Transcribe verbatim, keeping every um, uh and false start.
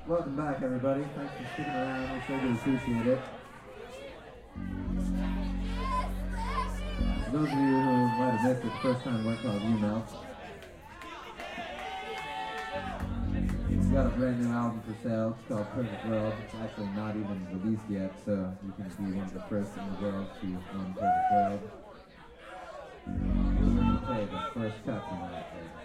Welcome back, everybody. Thanks for sticking around. We sure do appreciate it. For those of you who might have missed it the first time, we're called U-Mouth. We've got a brand new album for sale. It's called Perfect World. It's actually not even released yet, so you can be one of the first in the world to own Perfect World. We're going to play the first cut from that thing.